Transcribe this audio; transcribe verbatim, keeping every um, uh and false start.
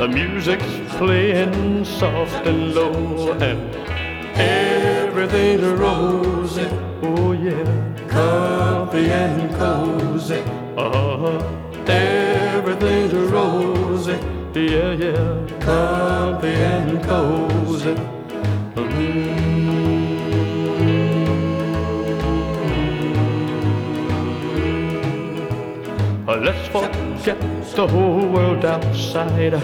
The music's playing soft and low, and everything's rosy. Oh yeah, comfy and cozy. Uh-huh. Everything's rosy. Yeah, yeah, comfy and cozy. Mm-hmm. Let's forget the whole world outside.